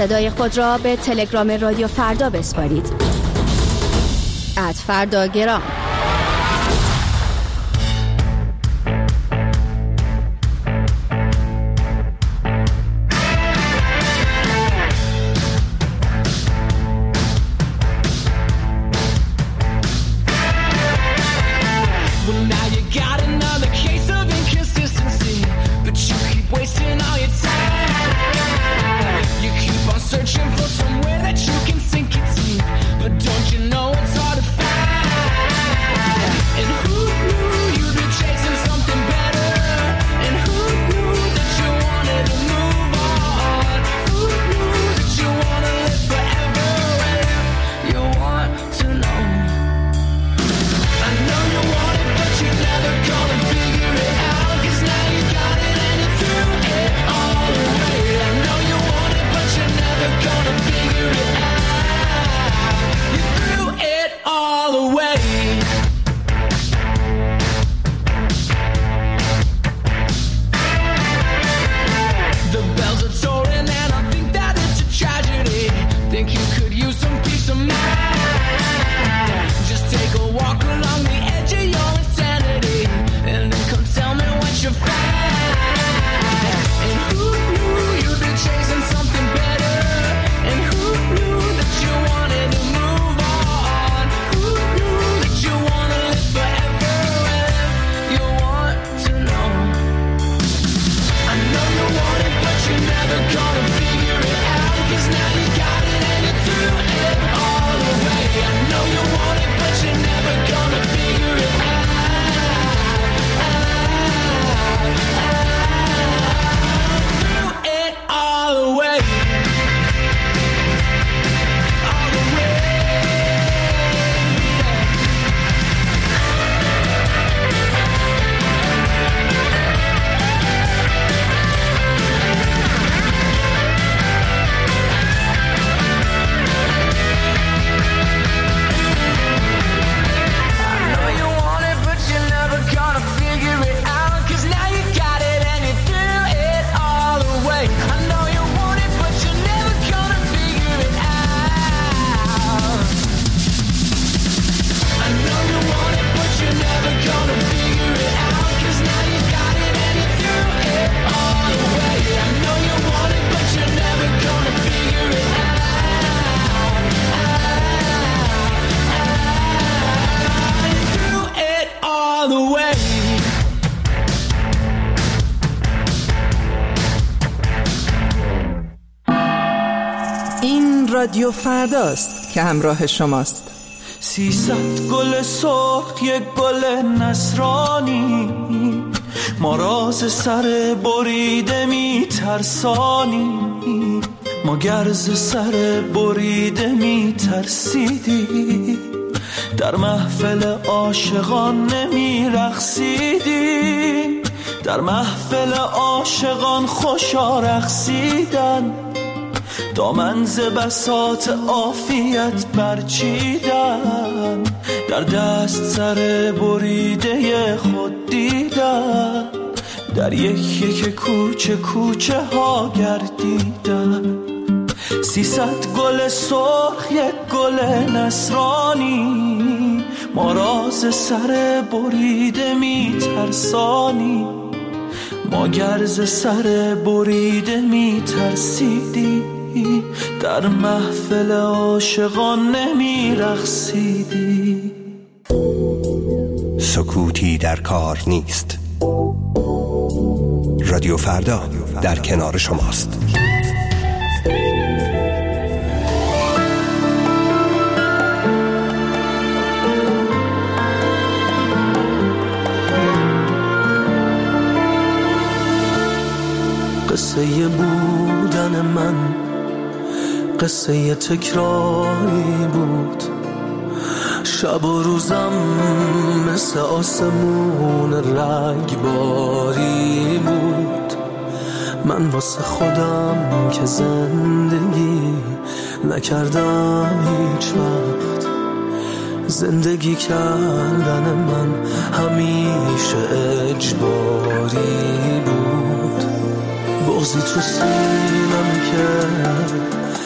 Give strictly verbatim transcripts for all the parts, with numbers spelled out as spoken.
صدای خود را به تلگرام رادیو فردا بسپارید. ات فرداگرام. رادیو فرداست که همراه شماست. سیصد گل سرخ، یک گل نصرانی، ما راز سر بریده می ترسانی، ما گرز سر بریده می ترسیدی، در محفل عاشقان نمی رقصیدی، در محفل عاشقان خوشا رقصیدن، دامن ز بساط عافیت برچیدن، در دست سر بریده خود دیدن، در یک یک کوچه کوچه ها گردیدن. سیصد گل سرخ، یک گل نصرانی، ما راز سر بریده می ترسانی، ما گرز سر بریده می ترسیدی، در محفل عاشقان نمی رقصیدی. سکوتی در کار نیست. رادیو فردا در کنار شماست. قصه بودن من قصه تکراری بود، شب و روزم مثل آسمون رگباری بود. من واسه خودم که زندگی نکردم هیچ وقت، زندگی کردن من همیشه اجباری بود. بغضی تو سینم که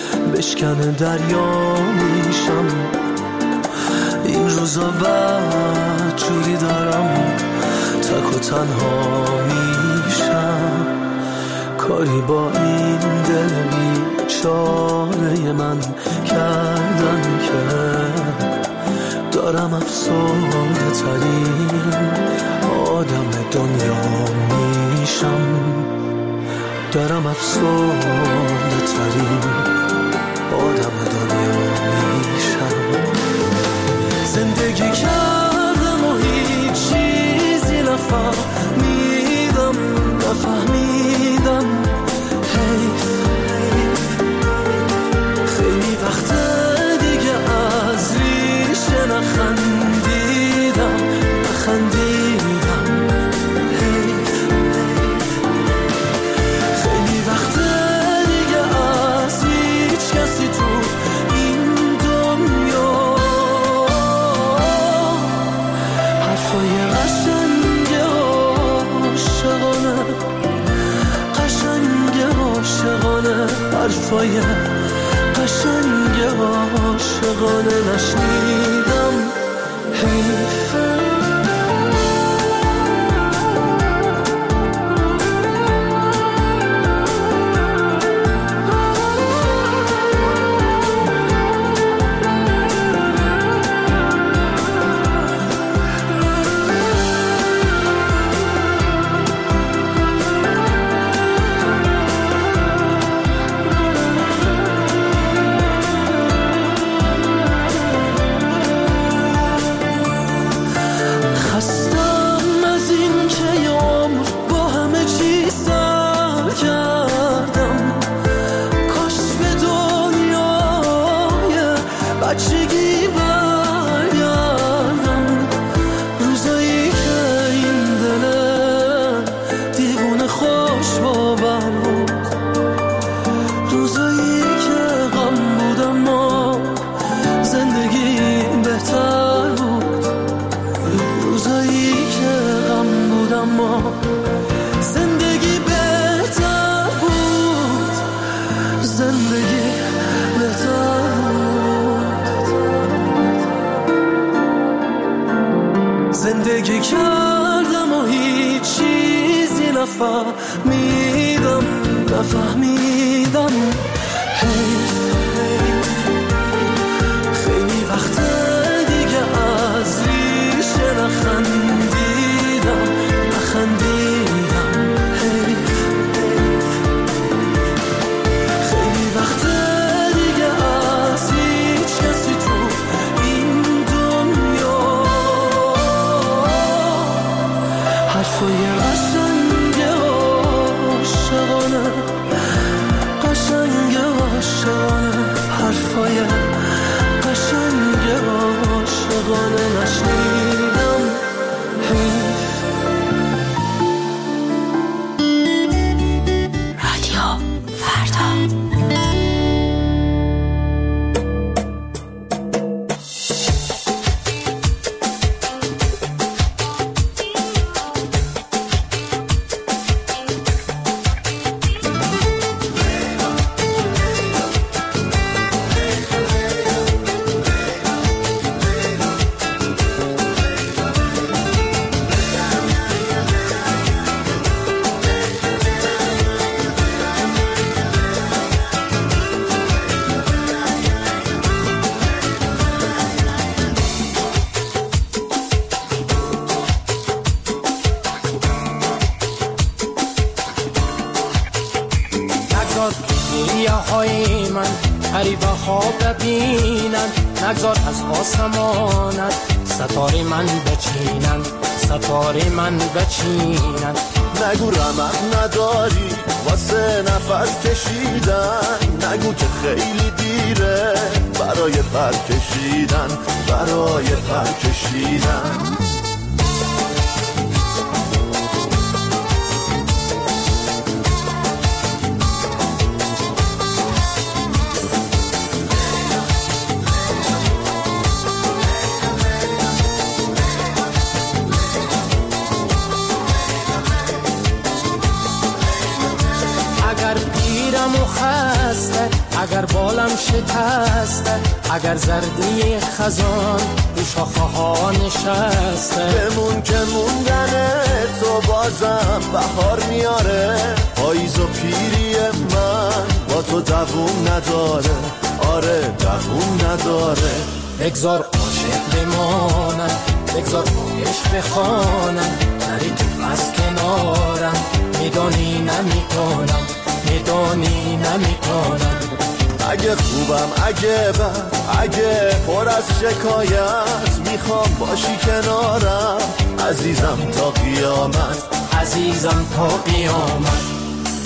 بشکنه دریا میشم. این روزا بعد جوری دارم تک و تنها میشم. کاری با این دل بیچاره من کردن که دارم افسرده ترین آدم دنیا میشم. دارم افسرده ترین آدم دنیا میشم. زندگی کردم و هیچ چیزی نفهمیدم نفهمیدم حیف. خیلی وقت دیگه از ریشه نخندیدم نخندیدم حیف. خیلی وقت دیگه از هیچ کسی تو این دنیا حرفای قشنگ عاشقانه قشنگ عاشقانه حرفای قشنگ عاشقانه نشنیدم حیفه. زندگی کردم و هیچ چیزی نفهمیدم نفهمیدم حیف. خیلی وقت دیگه از ریشه نخندیدم نخندیدم حیف. خیلی وقت دیگه از هیچ کسی تو این دنیا حرفای قشنگ عاشقانه قشنگ عاشقانه حرفای قشنگ عاشقانه نشنیدم حیف. رادیو فردا. های من غریبه خواب ببینن، نگذار از آسمانت ستاره من بچینن، ستاره من بچینن. نگو رمق نداری واسه نفس کشیدن، نگو که خیلی دیره برای پر کشیدن، برای پر کشیدن. اگر پیرم و خسته، اگر با بالم شکسته، اگر زردی خزان رو شاخه ها نشسته. بمون که موندن تو بازم بهار میاره، پاییز و پیری من با تو دووم نداره، آره دووم نداره. بگذار عاشق بمانم، بگذار عشق بخوانم، نری تو از کنارم، میدانی نمیتونم، میدانی نمیتونم. اگه خوبم اگه بد اگه پر از شکایت، میخوام باشی کنارم عزیزم تا قیامت، عزیزم تا قیامت.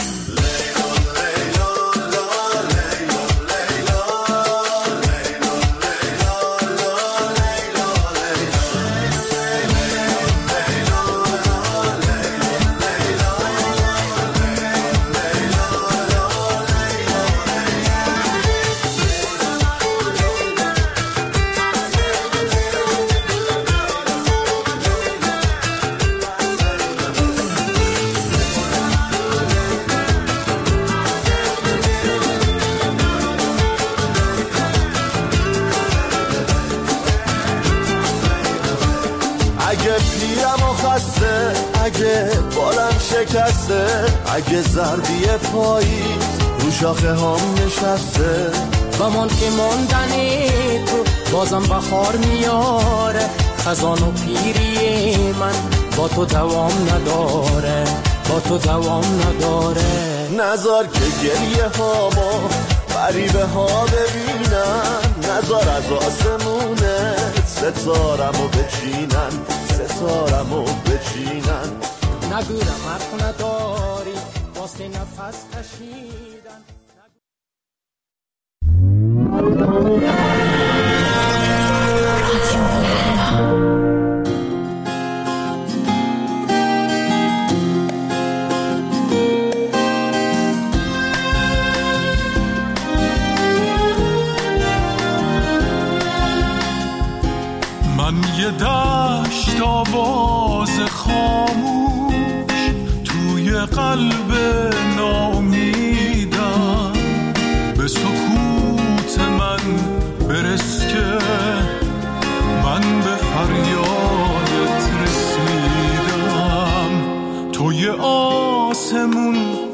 اگه بالم شکسته، اگه زردی پاییز رو شاخه هم نشسته. بمان که ماندنی تو بازم بخار میاره، خزان و پیری من با تو دوام نداره، با تو دوام نداره. نذار که گریه هامو غریبه ها ببینن، نذار از آسمونه ستارمو بچینن، ستارمو بچینن. نگورم حرف نداری واسه نفس کشیدن. من یه دشت آواز خاموش توی قلب ناامیدم، به سکوت من برس که من به فریادت رسیدم. توی آسمون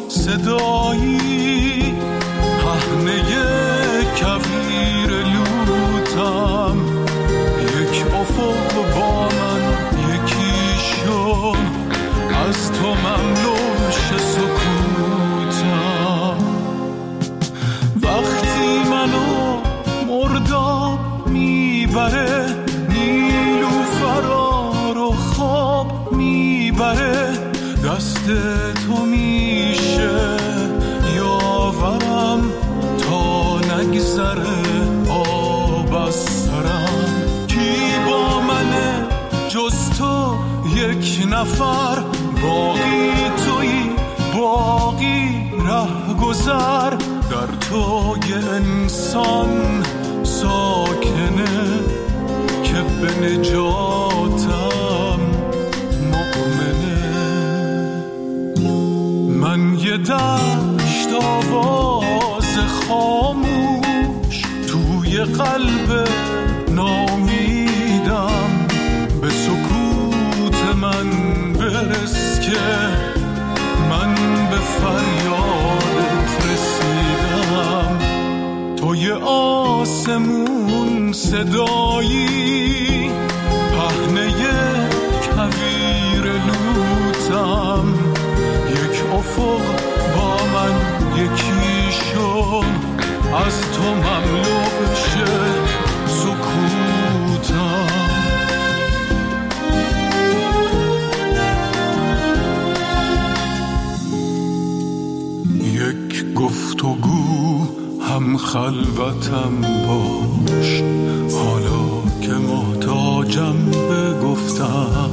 صدایی پهنه کویر لوتم، یک افق با من یکی شد، از تو مملوش سکوتم. وقتی منو مرداب میبره، نیلوفرا رو خواب میبره، دست تو میشه یاورم تا نگذره آب از سرم. جز تو یک نفر باقی تویی، باقی ره گذر در تو یه انسان ساکنه که به نجاتم مؤمنه. من یه دشت آواز خاموش توی قلب ناامیدم، به سکوت من برس که من به فریادت رسیدم. توی آسمون صدایی پهنه کویر لوتم، یک افق با من یکی شد، از تو مملو شه سکوتم. گفتگو هم خلوتم باش، حالا که محتاجم به گفتم،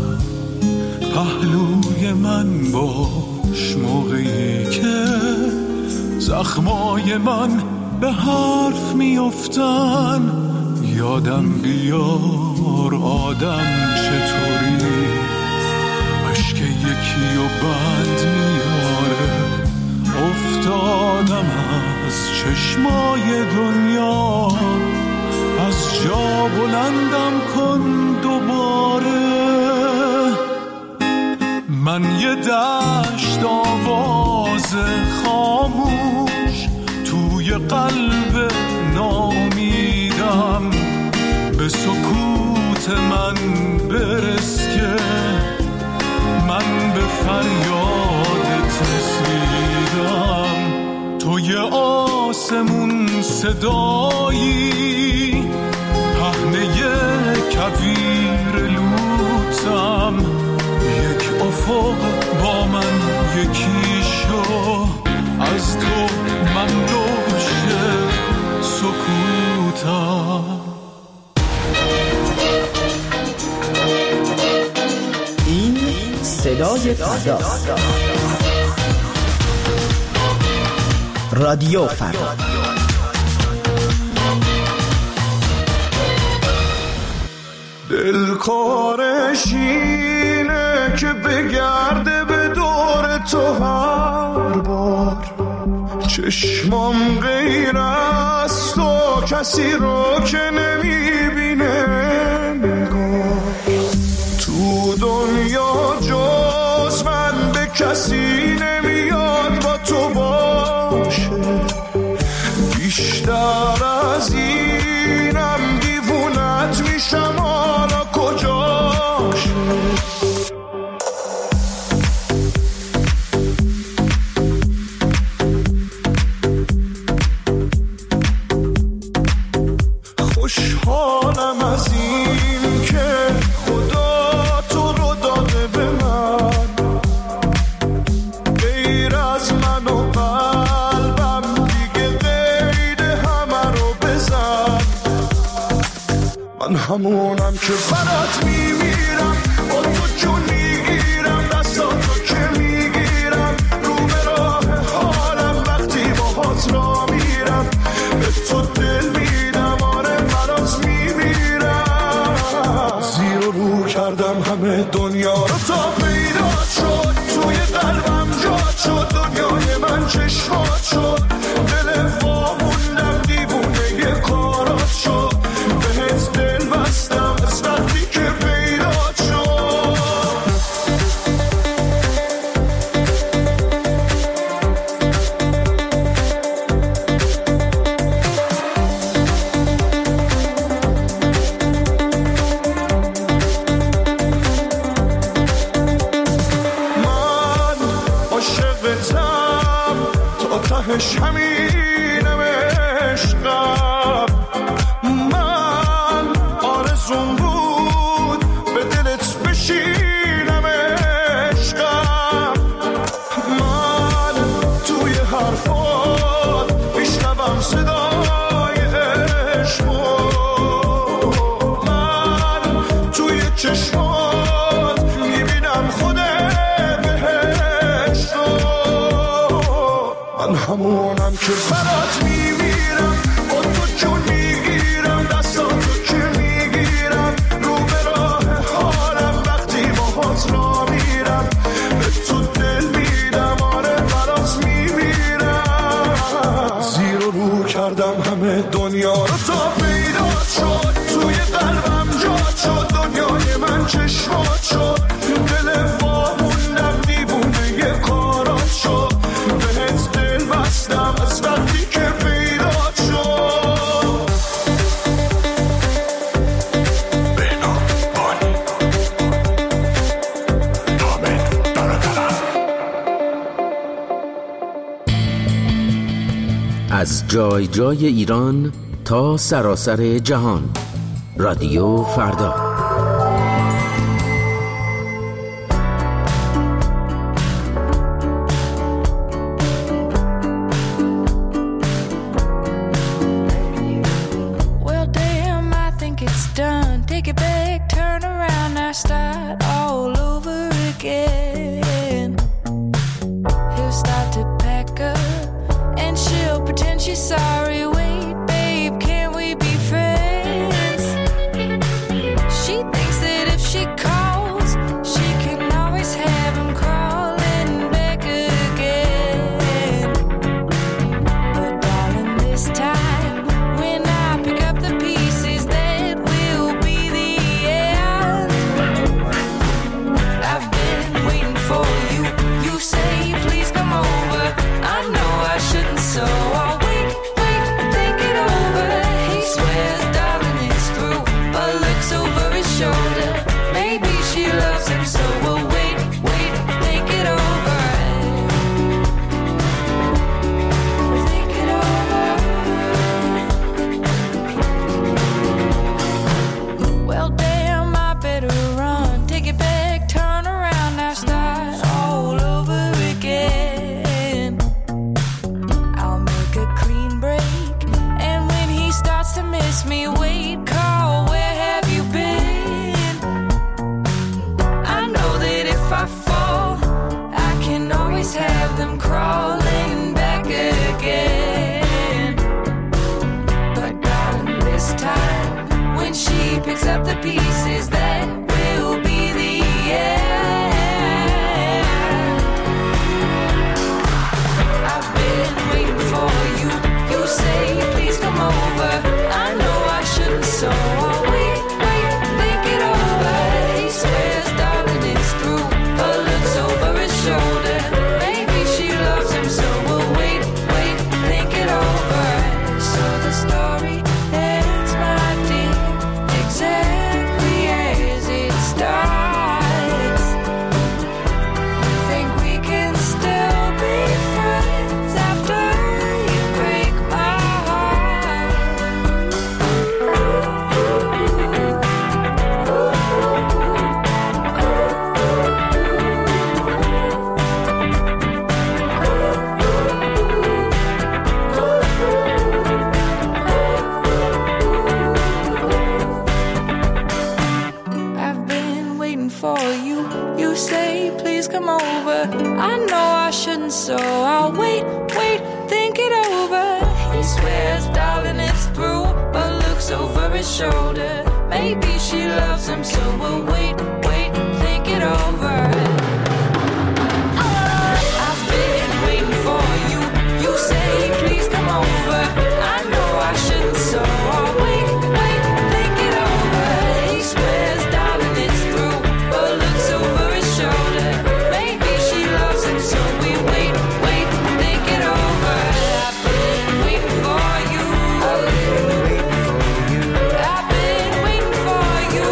پهلوی من باش موقعی که زخمای من به حرف میافتن. یادم بیار آدم چطوری، اشک یکی و بند میاره افت افتادم از چشمای دنیا، از جا بلندم کن دوباره. من یه دشت آواز خاموش توی قلب نامیدم، به سکوت من برس که من به فریادت رسیدم. تو یه آسمون صدایی، پهنه کویر لوتم، یک افق با من یکی شو، از تو من دوشه سکوتم. این صدای فرداست. رادیو فردا. دلکارش اینه که بگرده به دور تو هر بار، چشمام غیر از تو کسی رو که نمیبینه نگاه. تو دنیا جز من به کسی نمیاد با تو باشه، بیشتر از اینم دیوونت میشم، حالا کجاشه؟ خوشحالم از این که خدا تو رو داده به من، غیر از من و قلبم دیگه غیر همه رو بزن. من همونم که برات میمیرم، با تو جون میگیرم، دستاتو که میگیرم، رو به راه حالم وقتی باهات را میرم، به تو دل میدم، آره برات میمیرم. زیر و رو کردم همه دنیا رو تا پیدا شد، توی قلبم جا شد، دنیای من چشمات شد، دل واموندم دیوونه یه کارات شد، بهت دل بستم از وقتی که پیدا شد. من عاشقتم تا تهش همینم عشقم، من آرزوم بود به دلت بشینم عشقم، من توی حرفات میشنوم صدای عشقو، من توی چشمات میبینم خود بهشتو. من همونم که برات میمیرم، با تو جون میگیرم، دستاتو که میگیرم، رو به راه حالم وقتی باهات را میرم، به تو دل میدم، آره برات میمیرم. زیر و رو کردم همه دنیا رو تا پیدا شد، توی قلبم جا شد، دنیای من چشمات شد، دل واموندم دیوونه یه کارات شد، بهت دل بستم از وقتی که پیدا شد. بهنام بانی حامد برادرم. از جای جای ایران تا سراسر جهان، رادیو فردا. Well, damn, I think it's done. Take it back, turn around, now start all over again. He'll start to pack up, and she'll pretend she's sorry. Wait, babe, can we be friends? She thinks that if she calls, she can always have him crawling back again. ask me, wait, Carl, where have you been? I know that if I fall, I can always have them crawling back again. But darling, this time, when she picks up the pieces, that will be the end. I've been waiting for you. You say, please come over. I know I shouldn't, so I'll wait, wait, think it over. He swears, darling, it's through, but looks over his shoulder. Maybe she loves him, so we'll wait, wait, think it over. So the story ends, my dear, exactly as it starts. You think we can still be friends after you break my I've been waiting for you. You say, please come over. I know I shouldn't, so I'll wait, wait, think it over. He swears, darling, it's through, but looks over his shoulder. Maybe she loves him, so we'll wait, wait, think it over. I've been waiting for you. You say, please come over. I know I shouldn't, so I'll wait, wait, think it over. He swears, darling, it's through, but looks over his shoulder. Maybe she loves him, so we wait, wait, think it over. I've been waiting for you. I've been waiting for you. I've been waiting for you.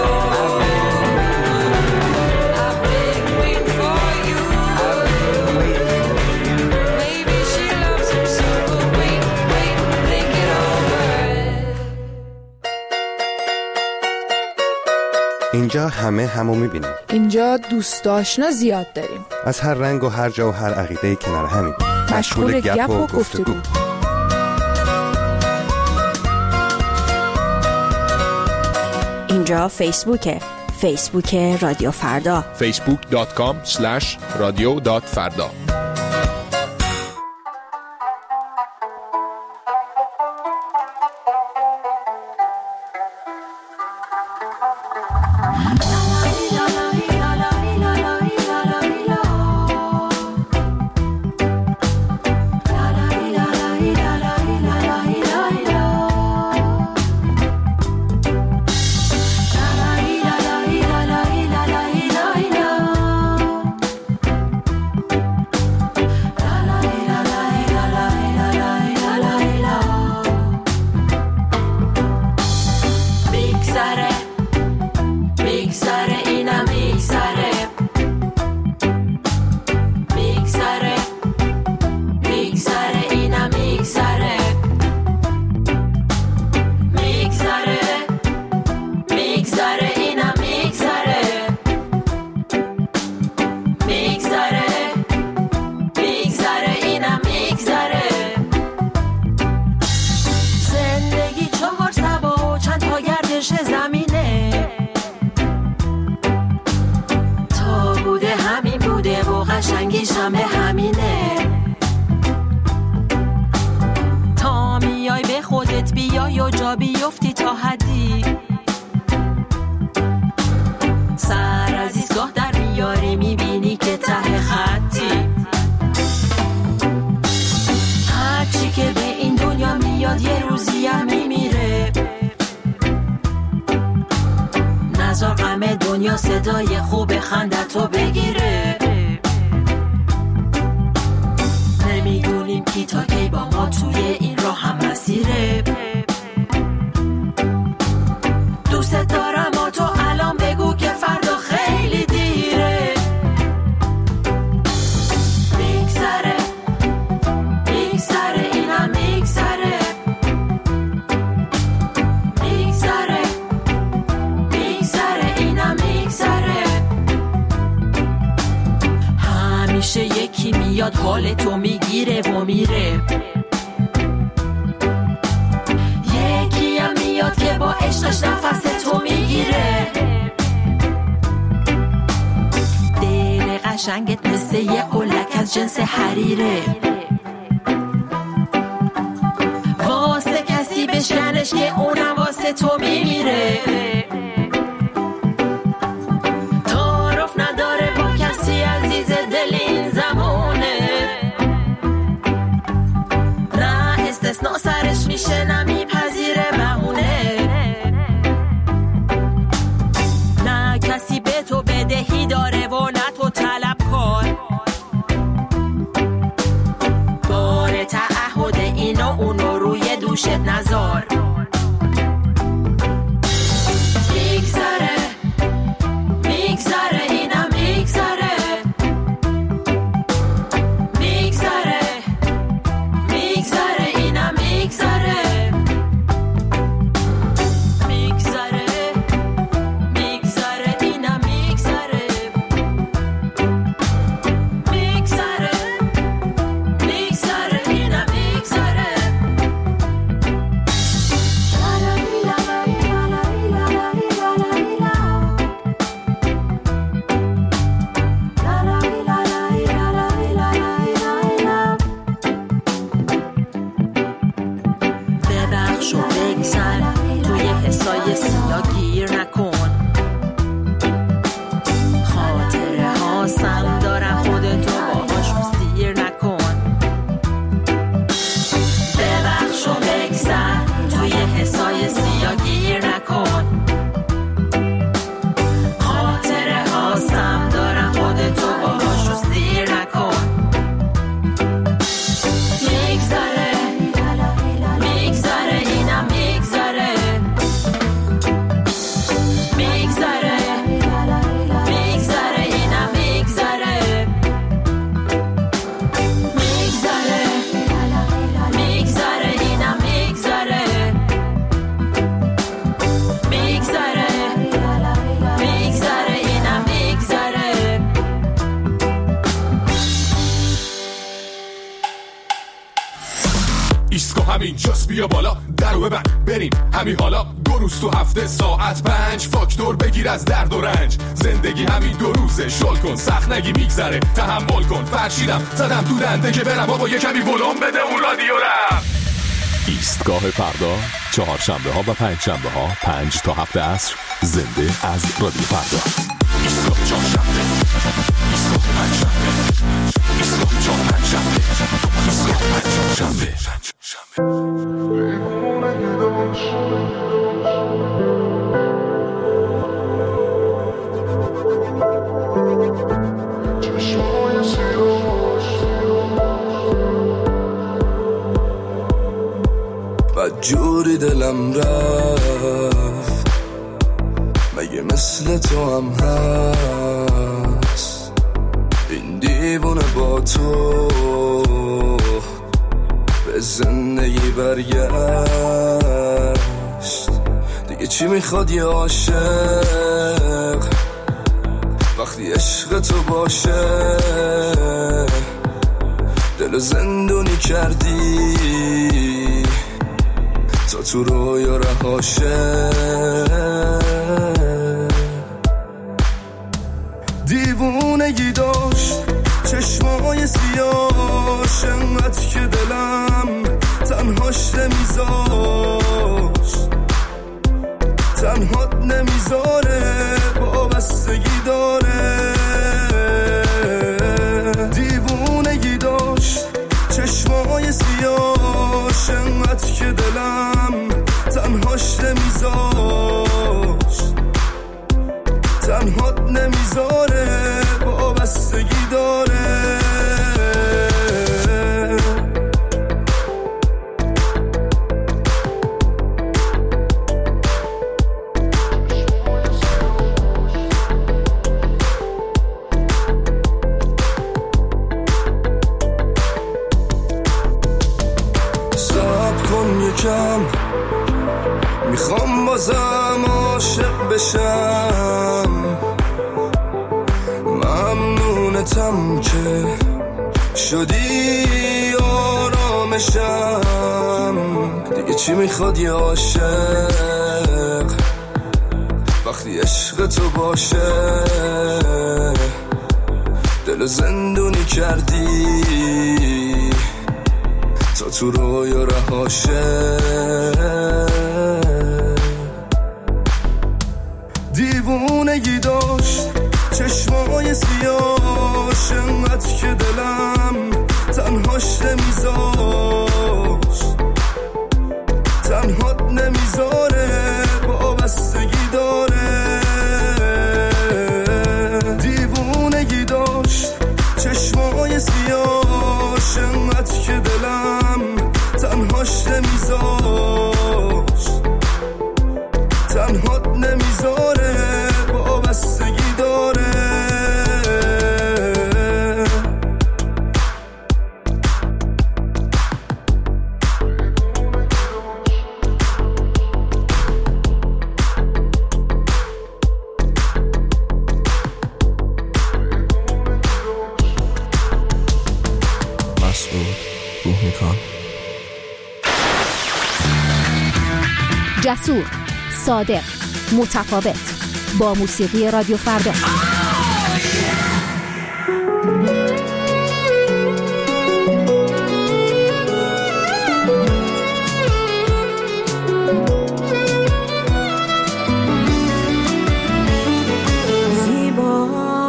I've been waiting for you. Maybe she loves him, so we'll wait, wait, think it over. اینجا همه همو میبینیم. اینجا دوست آشنا زیاد داریم. از هر رنگ و هر جا و هر عقیده کنار همین. مشغول گپ و گفتگو. اینجا فیسبوکه. فیسبوک رادیو فردا. فیسبوک دات کام اسلش رادیو دات فردا. قشنگیشم به همینه. تا میای به خودت بیای و جا بیفتی تا حدی، سر از ایستگاه در میاری میبینی که ته خطی. هرچی که به این دنیا میاد یه روزی هم میمیره. نذار غم دنیا صدای خوب خندتو بگیره. نمیدونیم کی تا کی با ما توی این راه هم مسیره. دوست دارم و تو الان بگو که فردا خیلی دیره. میگذره میگذره اینم میگذره. میگذره میگذره اینم میگذره. همیشه یکی میاد حال تو میگیره و میره. یکی هم میاد که عشقش نفس تو میگیره. دل قشنگت مثل یه قلک از جنس حریره، واسه کسی بشکنش که اونم واسه تو میمیره. تعارف نداره با کسی عزیز دل این زمانه، نه استثناء سرش میشه نه میپذیره بهونه، نه کسی به تو بدهی داره و نه تو طلب کار. بار تعهد اینو اونو روی دوشت نذار. میگذره میگذره اینم میگذره، میگذره میگذره اینم میگذره، میگذره میگذره اینم میگذره، میگذره میگذره اینم میگذره. ببخش و بگذر توی حسای سیاه گیر نکن، خاطره ها سم دارن خودتو باهاشون سیر نکن. ببخش و بگذر توی حسای سیاه گیر نکن، خاطره ها سم دارن خودتو باهاشون سیر نکن. میگذره میگذره اینم میگذره، میگذره میگذره اینم میگذره، میگذره میگذره اینم میگذره، میگذره میگذره اینم میگذره. ایسکو همین جاست بیا بالا درو ببند بریم همین حالا. دو روز تو هفته ساعت پنج فاکتور بگیر از درد و رنج. زندگی همین دو روزه شل کن سخت نگی میگذره تحمل کن. فرشیدم زدم تو دنده که برم بابا یه کمی ولوم بده اون رادیو رم. ایستگاه فردا چهارشنبه ها و پنج شنبه ها پنج تا هفت عصر زنده از رادیو فردا. ایستگاه چهارشنبه ایستگاه پنج شنبه ایستگاه چهار پنج شنبه ایستگاه پنج شنبه. بدجوری دلم رفت مگه مثل تو هم هست این دیوونه با تو به زندگی برگشت. دیگه چی میخواد یه عاشق وقتی عشق تو باشه؟ دل زندونی کردی تا تو رویا رهاشه. دیوونگی داشت چشمای سیاش انقدر که دلم تنهاش نمیذاشت، تنهات نمیذاره وابستگی داره. دیوونگی داشت چشمای سیاش انقدر که دلم تنهاش نمیذاشت، تنهات نمیذاره وابستگی داره. یکم میخوام بازم عاشق بشم، ممنونتم که شدی آرامشم. دیگه چی میخواد یه عاشق وقتی عشق تو باشه دل زندونی کردی تا تو رویا رهاشه دیوونگی داشت چشمای سیاش انقدر که دلم تنهاش نمیذاشت تنهات نمیذاره وابستگی داره دیوونگی داشت چشمای سیاش انقدر که دلم تنهاش نمیذاشت تنهات نمیذاره وابستگی داره جسور، صادق، متفاوت، با موسیقی رادیو فردا. زیبا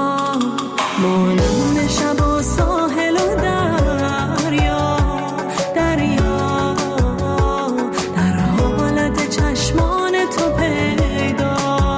مانند شب و ساحل و دریا دریا در حالت چشمان تو پیدا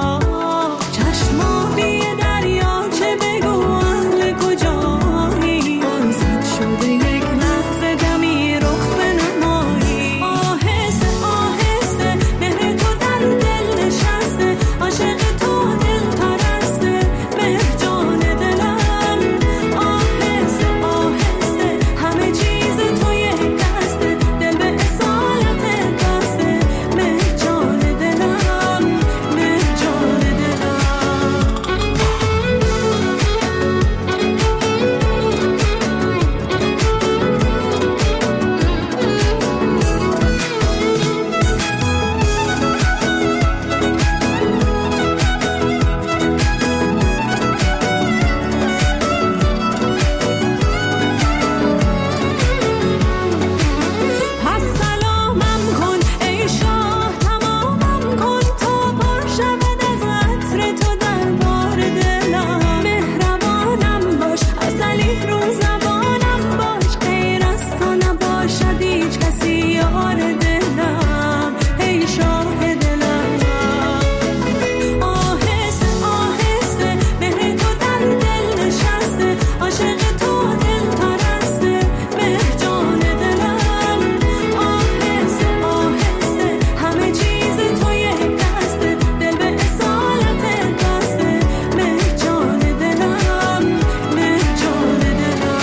چشمانی دریا چه بگو اهل کجایی فرصت شده یک لحظه دمی رخ بنمایی آهسته آهسته مهر تو در دل نشسته عاشق تو دل پرسته مهر جان دلم آهسته آهسته همه چیز تو یک دسته دل به اصالت بسته مهر جان دلم مهر جان دلم پس سلامم کن ای شاه تمامم کن تا پر شود از عطر تو در بار دلم مهربانم باش اصلی رو زبانم باش غیر از تو نباشد هیچ کسی یار دلم ای شاه دلم آهسته آهسته مهر تو در دل نشسته عاشق تو دل پرسته مهر جان دلم آهسته آهسته همه چیز تو یک دسته دل به اصالت بسته مهر جان دلم مهر جان دلم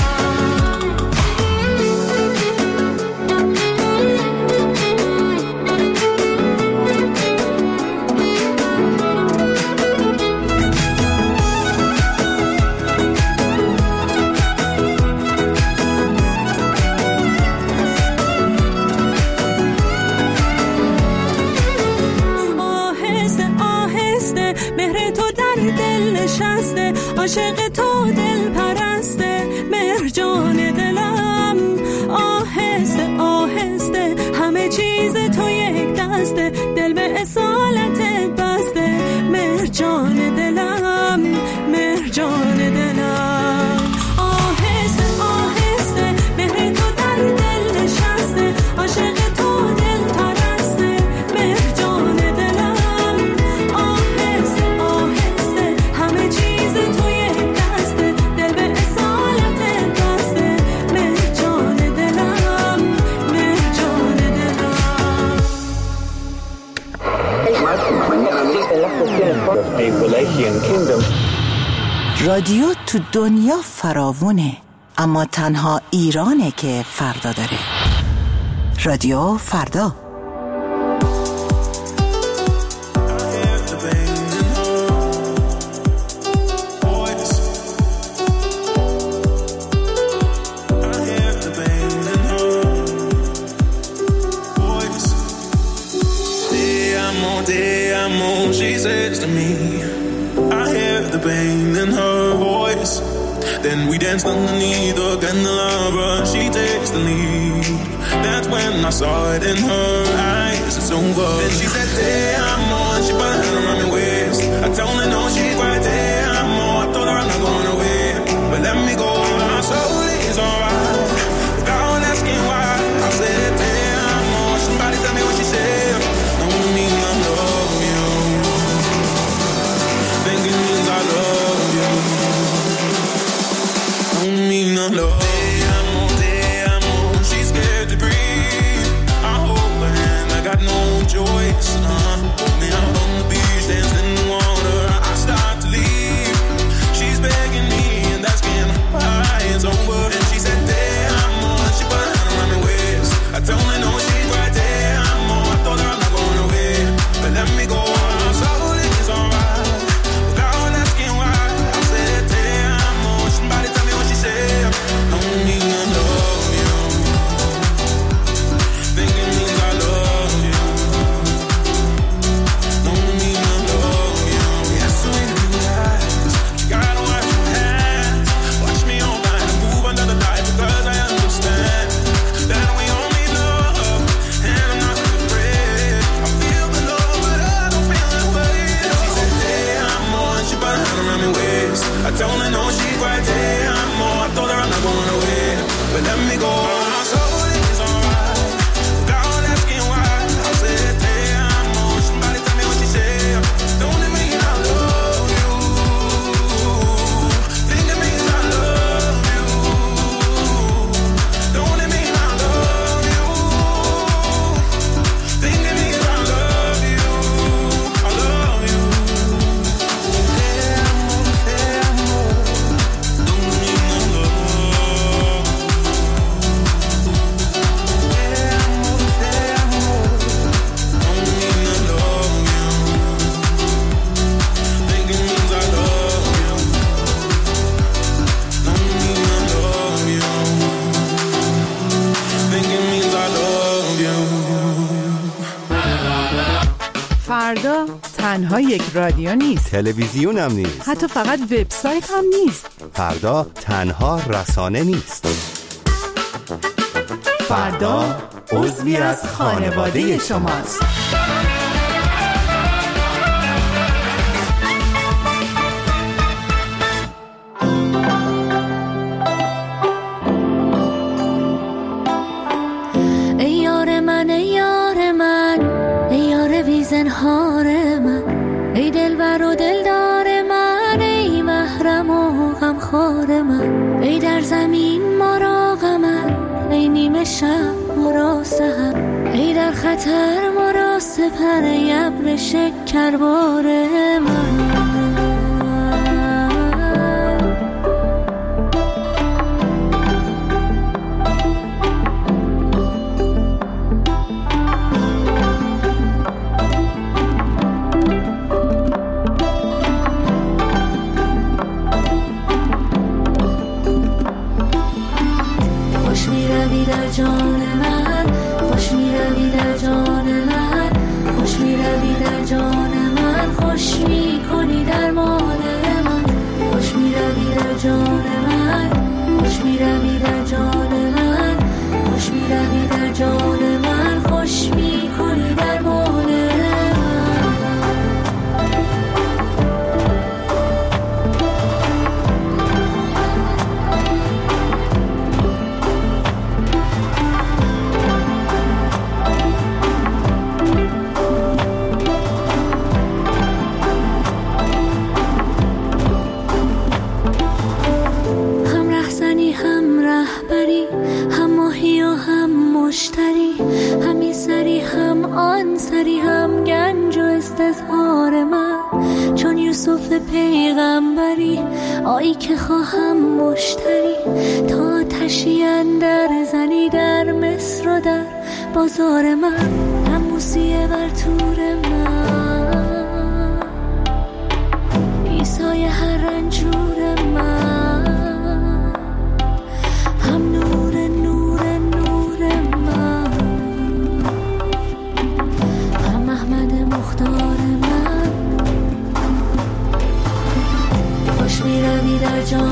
آهسته آهسته مهر تو در دل نشسته عاشق تو دل پرسته مهر جان دلم آهسته آهسته همه چیز تو یک دسته دل به اصالت بسته مهر جان دلم مهر جان دلم آهسته آهسته مهر تو در دل نشسته عاشق تو دل پرسته مهر جان دلم آهسته آهسته همه چیز تو یک دسته دل به اصالت بسته مهر جان دلم مهر جان دلم رادیو تو دنیا فراوونه اما تنها ایرانه که فردا داره. رادیو فردا. The amo, te amo, she says to me. I hear the pain in her voice. Then we danced underneath the candelabra. She takes the lead. That's when I saw it in her eyes. It's over. Then she said, te amo, and she put her hand around my waist. I told her no, she's right, te amo. I told her I'm not going away, but let me go. My soul is alright. Without asking why, I said, te amo. Somebody tell me what she said. Don't mean I love you. Thinking means I love you. Don't mean I love you. No choice, uh, put me out on the beach, dancing in the water. I start to leave. She's begging me and asking why it's over. And she said, damn, and she put her hand around my waist. I told her no, she's right there. I'm on. I told her I'm not going away, but let me go. I'm sorry, it's alright. Without asking why, I said, damn, somebody tell me what she said. Don't mean I love you. Thinking means I love you. I told her no, she's right there. I'm more. I told her I'm not going away, but let me go. My soul is alright. Without asking why, I said, damn, more. Somebody tell me what she said. Don't it mean I love you? Think it means I love you. Don't it mean I love you? Think it means I love you. I love you. فردا تنها یک رادیو نیست، تلویزیون هم نیست، حتی فقط وبسایت هم نیست. فردا تنها رسانه نیست. فردا عضوی از خانواده شماست. ای یار من، ای یار من، ای یار بی زنهار من، ای دلبر و دلدار من، ای محرم و غمخوار من، ای در زمین مراغ من، ای نیمه شب مرا سحر، ای در خطر مرا سپر، ای ابر شکربار من. جان من خوش می روی در جان من، خوش می روی در جان من، خوش می کنی درمان من، خوش می روی در جان من، خوش می روی در جان من، خوش می روی در جان من، خوش می کنی درمان من. مشتری همی سری هم آن سری هم گنج و استظهار من، چون یوسف پیغمبری آیی که خواهم مشتری، تا تشی اندر زنی در مصر و در بازار من، هم موسیه بر تور من، عیسای هر رنجور من، هم نور نور نور من، هم احمد دختر من خوش میروی در جان